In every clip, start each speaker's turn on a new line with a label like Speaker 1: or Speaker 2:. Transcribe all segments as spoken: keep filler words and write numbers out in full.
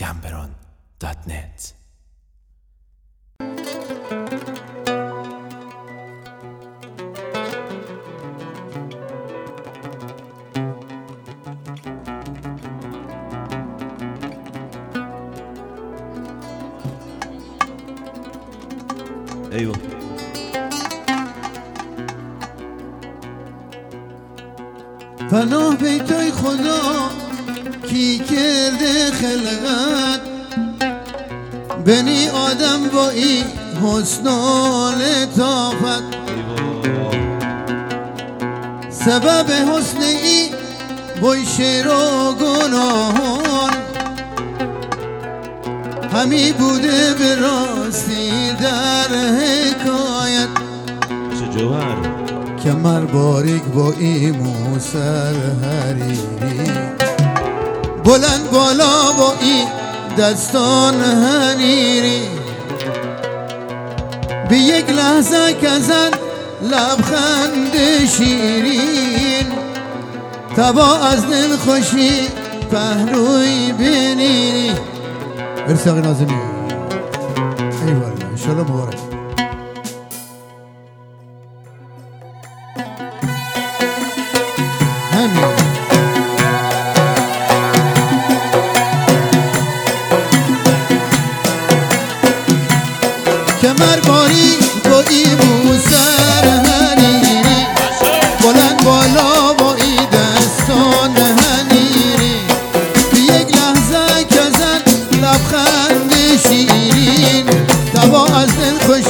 Speaker 1: گمبران دات نت.
Speaker 2: ایوه
Speaker 3: پناه بیتای خدا کی کرده خلقت بنی آدم با ای حسن و لطافت سبب حسن ای بای شیر و گناهان همی بوده به راستی در حکایت
Speaker 2: چه جوهر
Speaker 3: کمر باریک با ایمو سر حریری بلند بالا با این دستان حریری به یک لحظه کزن لبخند شیرین تبا از دل خوشی پهلوی بینی ارساق نازمی ایوالا انشالله مبارک همین کمر باری با ای موسر حریری بلند بالا با ای دستان حریری به یک لحظه کزن لبخند شیرین تبا از دل خوش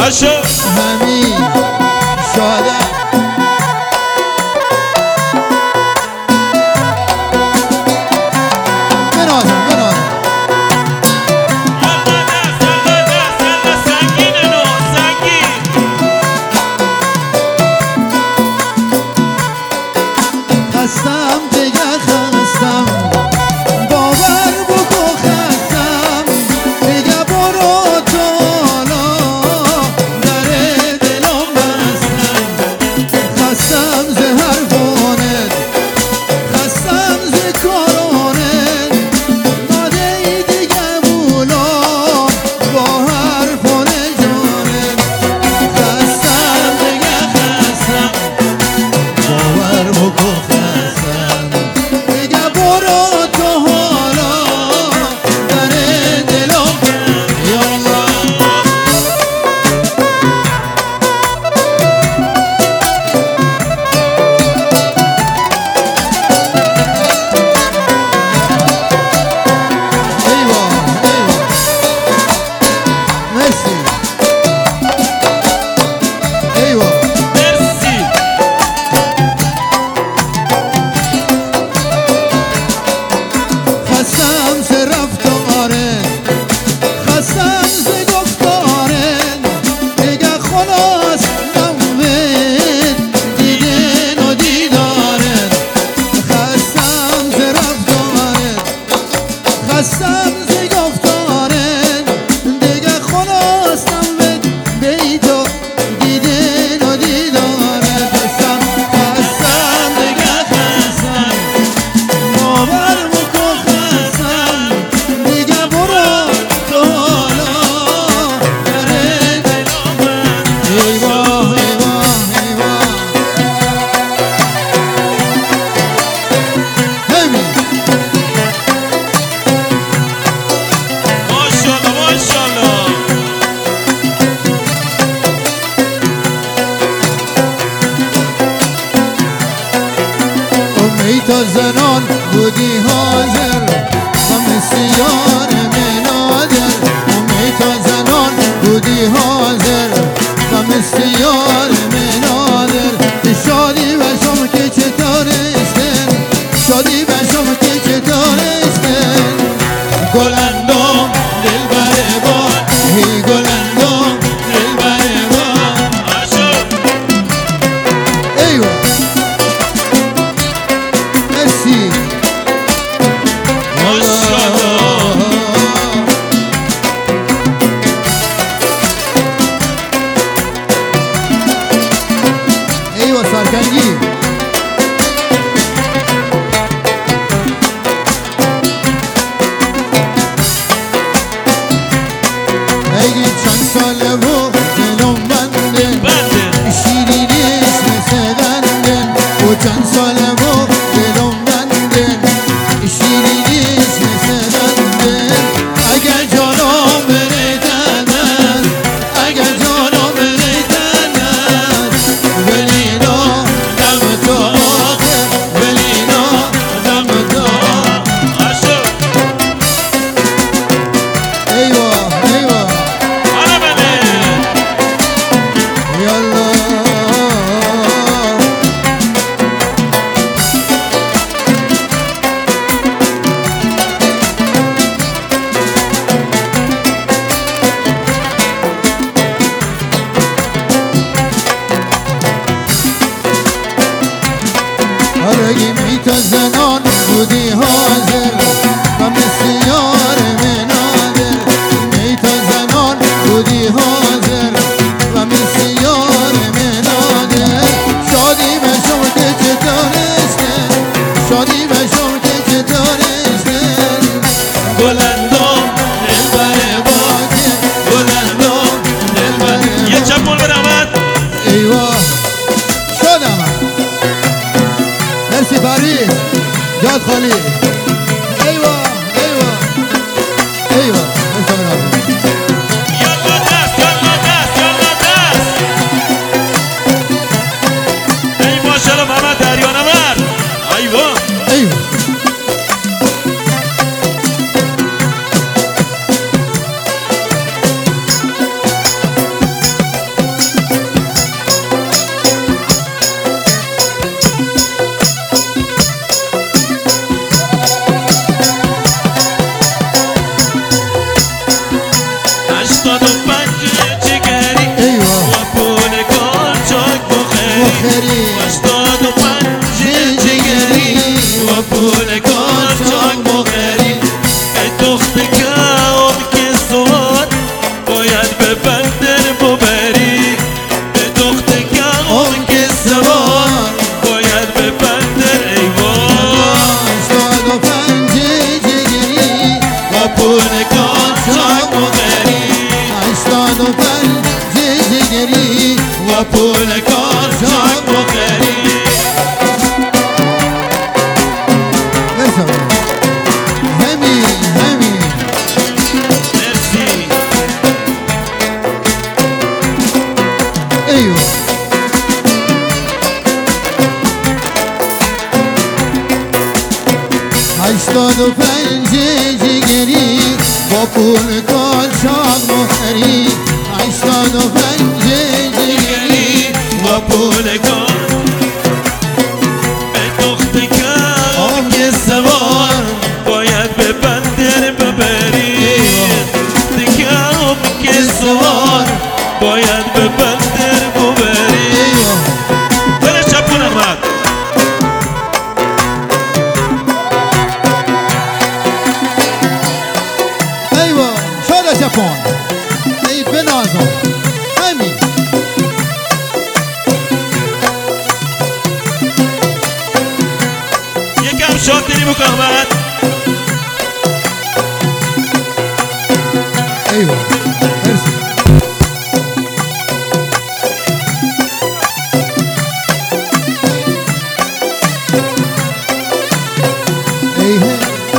Speaker 2: باشو
Speaker 3: همین شادم بنازم بنازم
Speaker 2: یلا دست یلا دست یلا سنگین نو سنگین
Speaker 3: خستم دیگه خستم باور بکن خستم دیگه برو تو حالا در دلم بستم خستم ز حرفانت خستم ز کارانت داده ای دیگه بولا با حرفان جانت خستم دیگه خستم باور بکن خستم دیگه برو تو حالا در دلم یالله ایوا ایوا مرسی ایوا
Speaker 2: مرسی
Speaker 3: خستم ز رفتارت خستم ز گفتارت دیگه خلاص نمید دیدن و دیدارت خستم ز رفتارت خستم ز گفتارت دیگه خلاص نمید بیتو دیدن و دیدارت خستم خستم دیگه خستم باور بکن خستم دیگه برو تو حالا در دلم ایوا ایوا ایوا همین
Speaker 2: ماشاءالله ماشاءالله
Speaker 3: امید تا زنان بودی حاضر غم سیار منادر امید تا زنان بودی حاضر غم سیار منادر شادی و شم که چطور استن شادی و شم که چطور استن گلندم دل بره بان هی گلندم دل بره بان
Speaker 2: باشو
Speaker 3: ایوا مرسی
Speaker 2: ماشاءالله
Speaker 3: ایوا سرکنگی اگه چند ساله و دلم بندن
Speaker 2: بنده
Speaker 3: شیرینیش مثل دندن و چند ساله و دلم بندن شیرینیش مثل دندن اگر جانم بره تنن اگر جانم بره تنن ولینا دم تو آخر ولینا دم تو آخر
Speaker 2: باشو
Speaker 3: ایوا ایوا
Speaker 2: آره بله
Speaker 3: یالله آرگی می تا زنان بودی حاضر غم سیار منادر می تا زنان بودی حاضر غم سیار منادر شادی به شما که چطورشتن شادی به شما که چطورشتن گلندم دل بره باکه گلندم دل بره
Speaker 2: یه چپول بده احمد
Speaker 3: ایوا شدم مرسی فرید جاد خالی ایوا ایوا ایوا مرسی برادر.
Speaker 2: یلا دست یلا دست یلا دست ای ماشاءالله محمد دریانورد ایوا
Speaker 3: ایوا
Speaker 2: و پول قاچاق بخری.
Speaker 3: همین همین
Speaker 2: مرسی.
Speaker 3: ایوه هشتاد و پنج جگری با پول قاچاق بخری. هشتاد و پنج جگری
Speaker 2: و پول قاچاق به دخت کم که سوار باید به بندر ببری. دکم که سوار باید به بندر ببری. دل شپون احمد
Speaker 3: ایوه شده چپان ای بنازم همین
Speaker 2: یکم شاد داری بکن احمد.
Speaker 3: ایوه مرسی ایه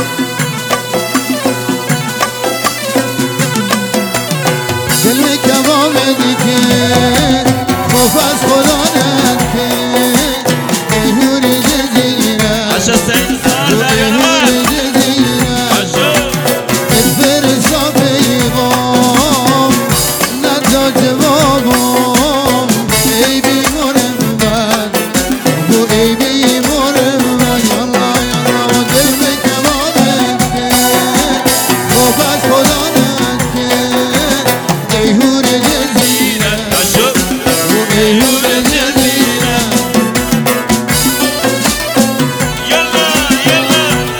Speaker 3: دل میں کباب دیکھے خوف از خدا نکے ایهور جزیره
Speaker 2: عشا سعید سال
Speaker 3: تو
Speaker 2: در
Speaker 3: ایهور
Speaker 2: احمد
Speaker 3: جزیره
Speaker 2: عشا
Speaker 3: ادفر پیغام ندا جوابم ای بیمارم من بو ای بیمارم من یالا یالا دل میں کباب دیکھے خوف از خدا نکے ایهور جزیره
Speaker 2: عشا
Speaker 3: ایهور جزیره
Speaker 2: یلا یلا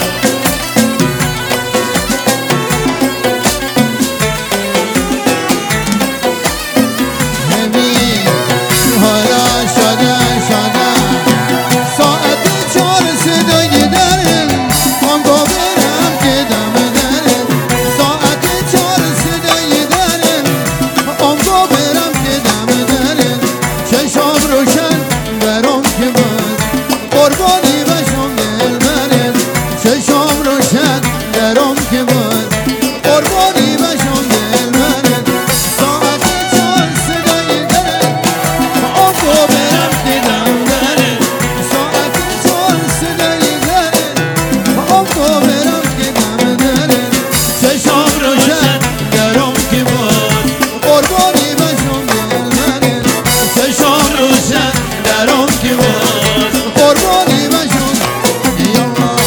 Speaker 3: همین حالا شده شده ساعت چهار صدای درم هم باورم که دم درم ساعت چهار صدای درم هم باورم که دم درم چشام روشن برام که من قربانی بشم دل برم چشام روشن برام که من قربانی بشم دل برم ساعت چهار صدای درم هم باورم که دم درم ساعت چهار صدای درم هم باورم که دم درم چشام روشن برام که من قربانی بشم دل برم چشام روشن درام که من قربانی بشم یالا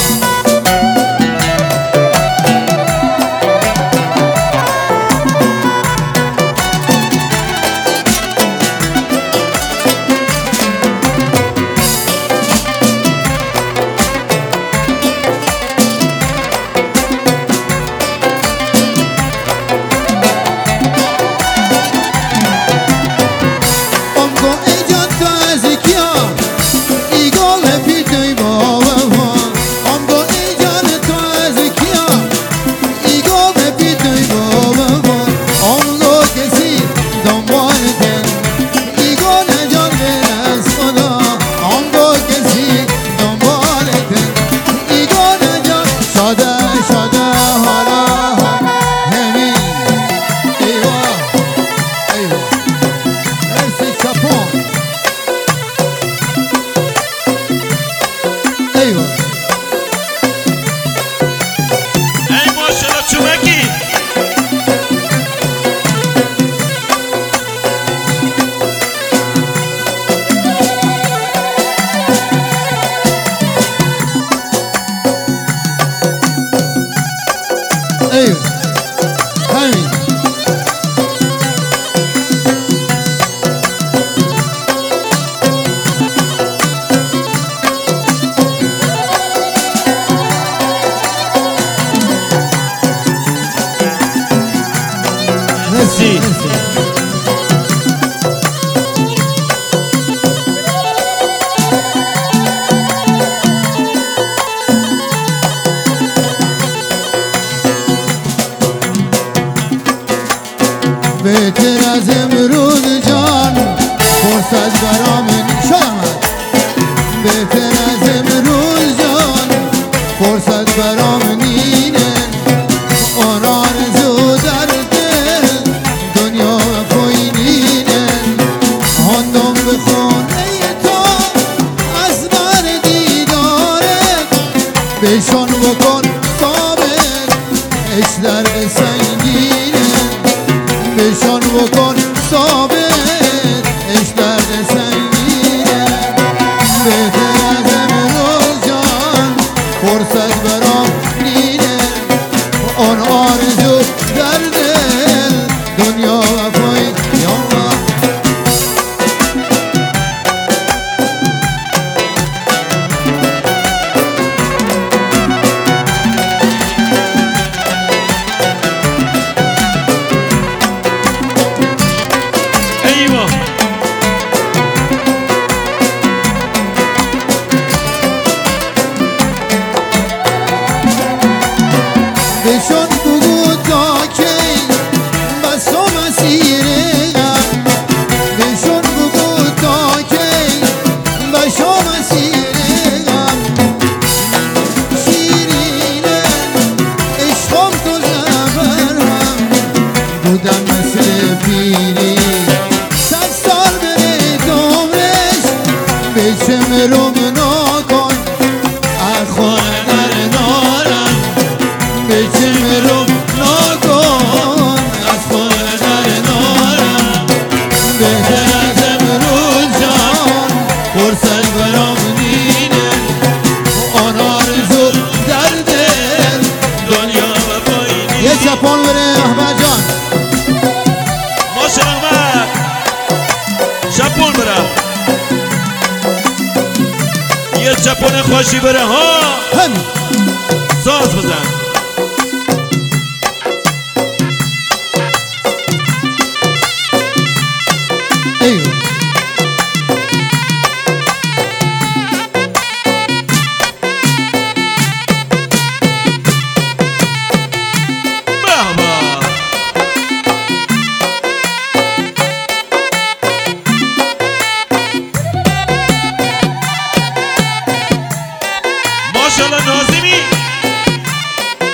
Speaker 3: Onko ejan to azikya igol pitay baba Onko ejan to azikya igol pitay baba Onko kesi دنبال دل igol ejan beras khoda Onko kesi دنبال دل igol ejan shada shada hala hemin eyvah eyvah مرسی چپان ایوه
Speaker 2: ای ماشالله چومکی.
Speaker 3: ایوه همین مرسی مرسی بهتر از امروز جان فرصت برام شامد بهتر از امروز جان فرصت برام نینه آن آرزو در دل دنیا و پایینینه هندم به خانه تو از بر دیدارت بشان بکن ثابت اش درد سنگینه بشان بکن ثابت اش درد سنگینه بهتر از امروز جان فرصت برام نینه آن آرزو در دل دنیا و پایین یا الله
Speaker 2: ایوه
Speaker 3: بشون بگو تا کی بس و مسیرم بشون بگو تا کی بس و مسیرم شیرینه عشقم تو زبرم بودم مثل پیری صد سال بره دمرش به چمرم نکن اخوان در نارم به چمرم نکن از خونه در نارم بهتر از امروز جان فرصت برام نینه آن آرزو در دل
Speaker 2: دنیا و پایینی
Speaker 3: یه چپان بره احمد جان
Speaker 2: ماشا احمد چپون بره یه چپون خوشی بره ها
Speaker 3: هم
Speaker 2: ساز بزن
Speaker 3: ایو
Speaker 2: بابا ماشاءالله نازمی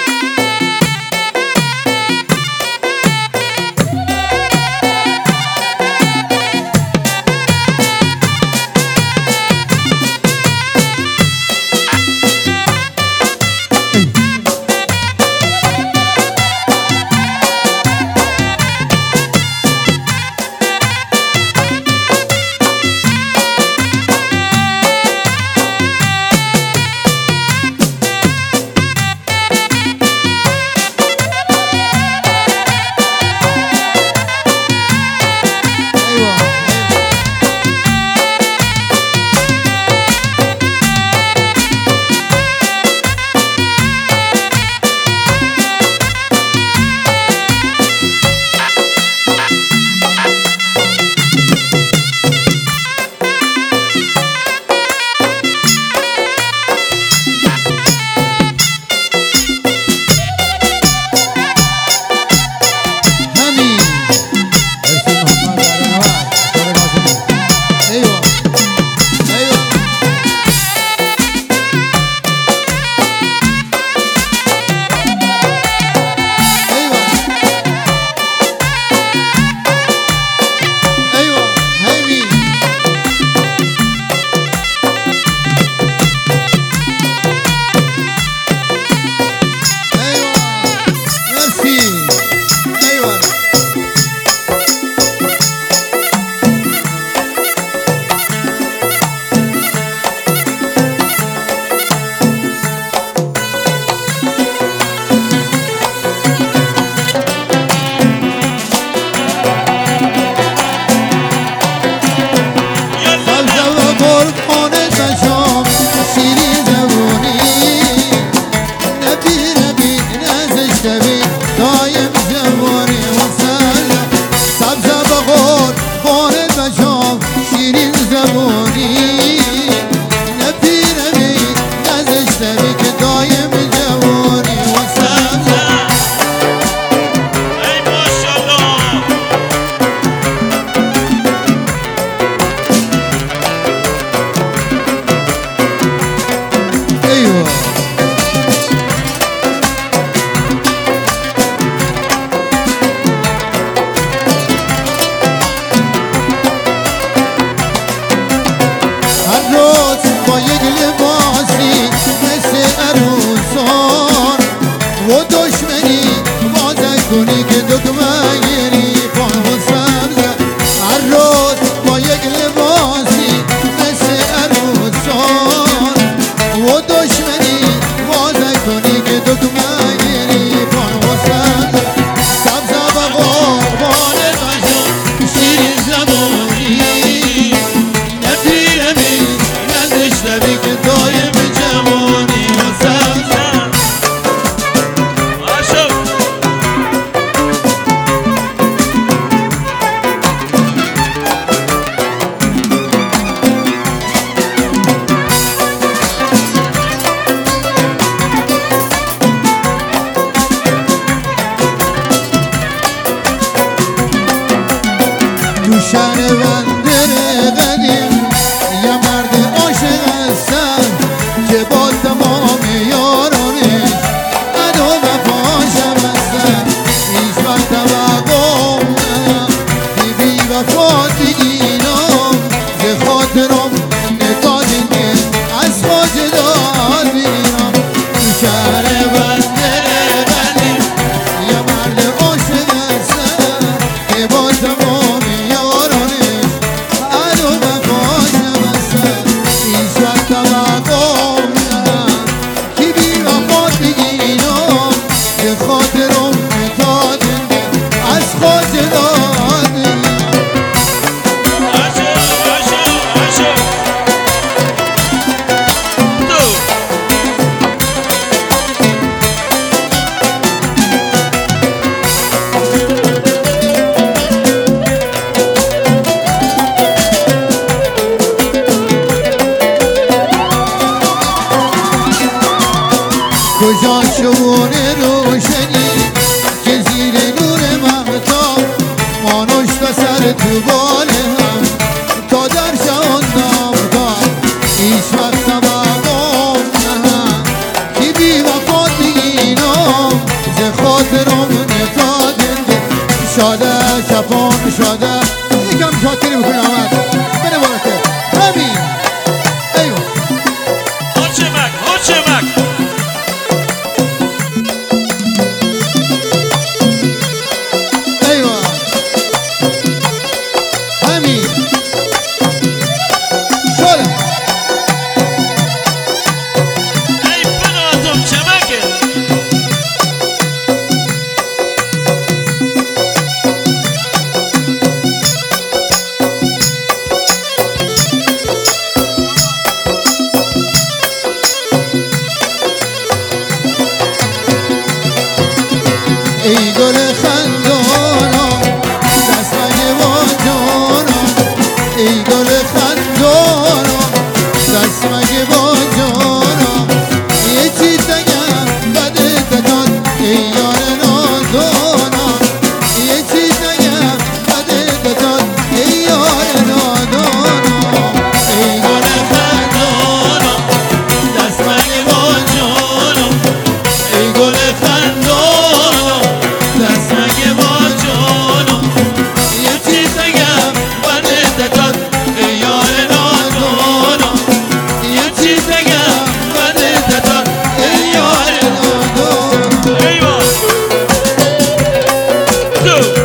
Speaker 3: تو شهر بندر قدیم یه مرد عاشق هستن که با تمام یارانش قد و وفاشم هستن. هیچ وقت توقع ندارم که بی وفا دیگینم ز خاطرم نگاه دیگه از خواجه داد بینم. تو شهر بندر قدیم یه مرد عاشق هستن که با تمام یارانش قد و وفاشم هستن. هیچ وقت توقع ندارم که بی وفا دیگینم ز خاطرم نگاه دیگه از خواجه داد بینم.
Speaker 2: عاشق عاشق عاشق تو
Speaker 3: کجا شبون روشنی که زیر نور مهتاب مانوش تا سر تو بال هم تا در شان نامدار. هیچ وقت توقع ندارم که بی وفا دیگینم ز خاطرم نگاه دنده شاده شفان شاده. یکم شاکری بکنی آمد بره برکه همین. ایوه
Speaker 2: هرچمک هرچمک
Speaker 3: ایوه همین شاده.
Speaker 2: ای بناتم چمکه
Speaker 3: ای گل خندانم دستمگه با جانم. ای گل خندانم دستمگه با جانم. یه چی دگم بده دکان ای یار نادانم. یه چی دگم بده دکان ای یار نادانم. ای گل خندانم دستمگه با جانم. ای گل خندانم دستمگه با جانم. یه چیز دگم بده دکان ای یار نادانم. یه چیز دگم بده دکان ای یار نادانم.
Speaker 2: ایوان تو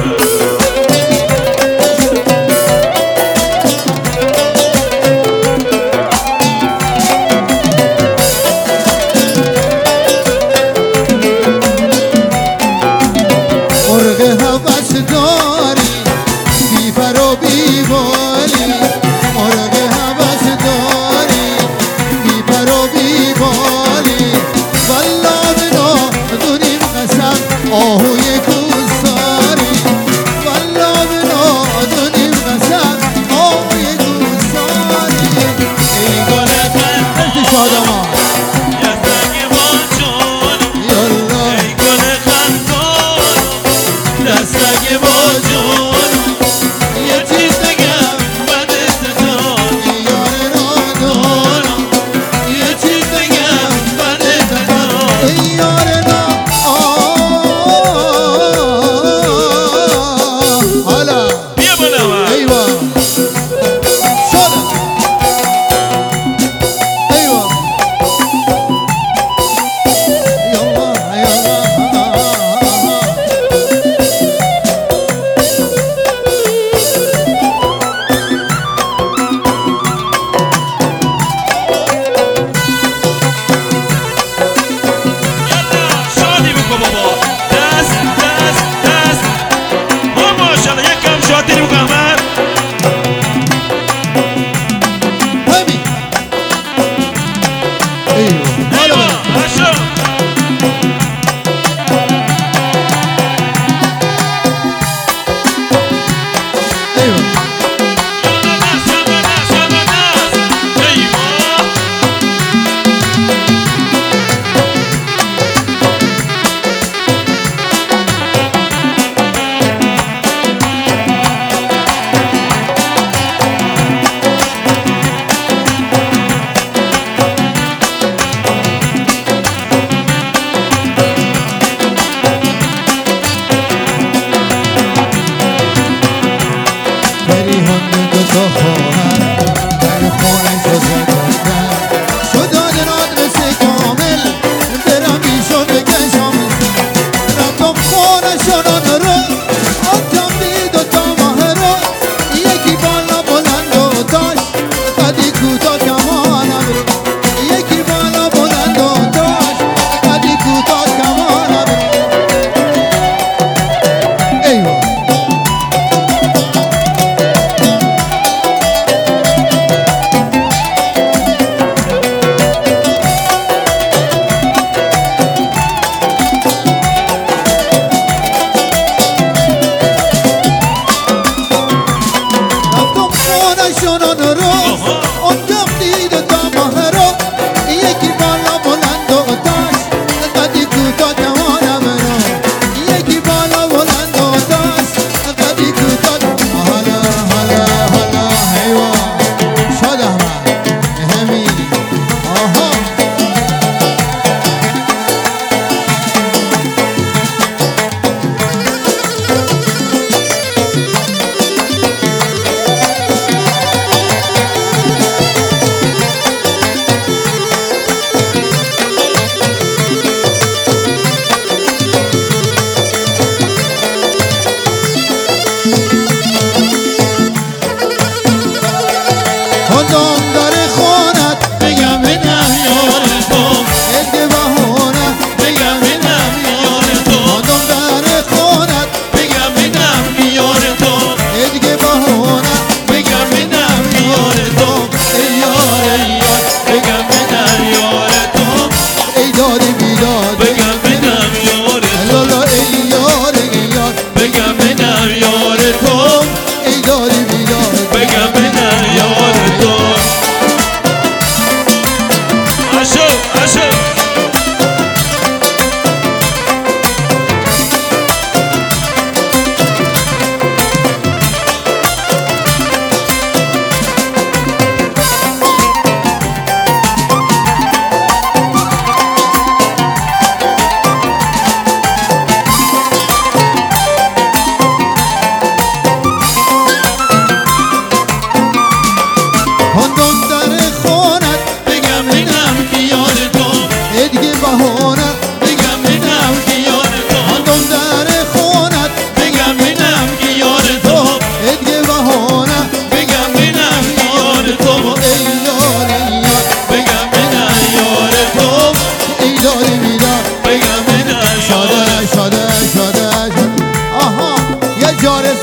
Speaker 3: مرغ هوس داری بی پر و بی بالی. مرغ هوس داری بی پر و بی بالی. والله بنا دونیم قسم آهوی کوساری. والله بنا دونیم قسم آهوی کوساری. ای گل خندانم شادمان
Speaker 2: دستمگه با جانم.
Speaker 3: یالله
Speaker 2: ای گل خندانم دستمگه با جانم.
Speaker 3: یه چیز دگم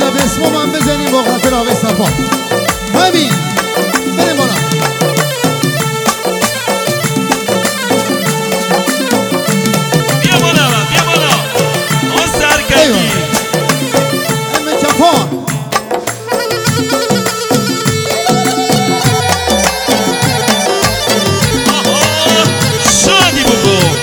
Speaker 3: زب اسمو من بزنیم با خاطر آقای صفا. همین بریم بالا.
Speaker 2: بیا بالا بیا بالا آن سرکردی
Speaker 3: امه چپان
Speaker 2: شادی بکن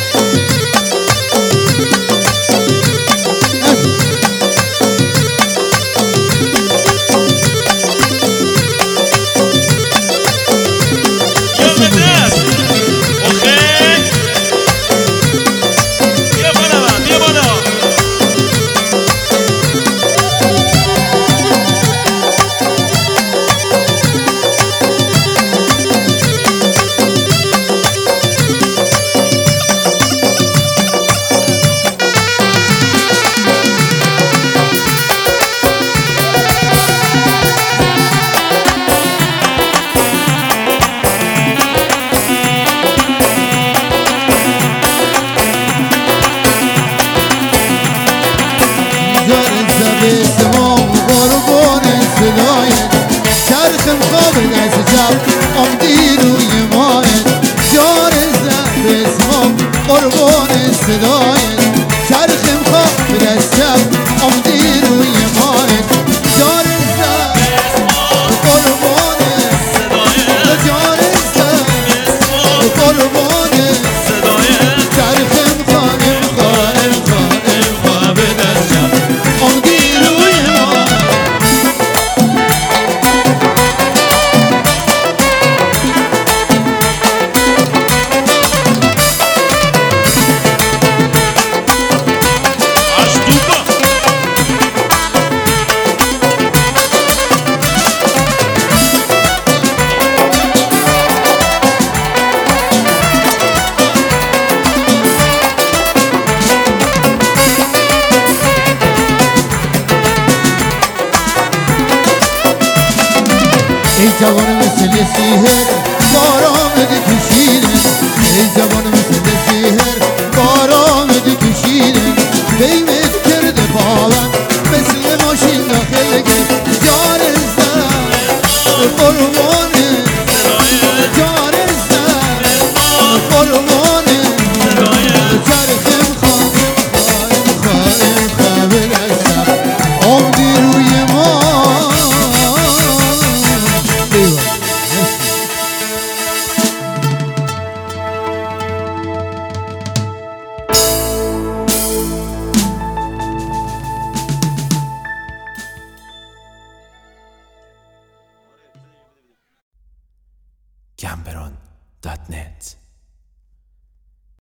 Speaker 3: اسمم قربان صدایت چرخم خواب دست شب آمدی روی مایت جان زب اسمم قربان صدایت چرخم خواب دست شب آمدی روی مایت جان زب قربان صدایت جان زب قربان صدایت چرخم خانم خانم خانم خواب دست شب آمدی ای جوان مثل سیهر بارام دی کشیدن ای جوان مثل سیهر بارام دی کشیدن بیمت کرده بالم مثل ماشین داخل گشت جان زن قربان جان زن قربان چرخم خانم خانم خانم خانم دستم آمدی روی ما
Speaker 1: Gamberon dot net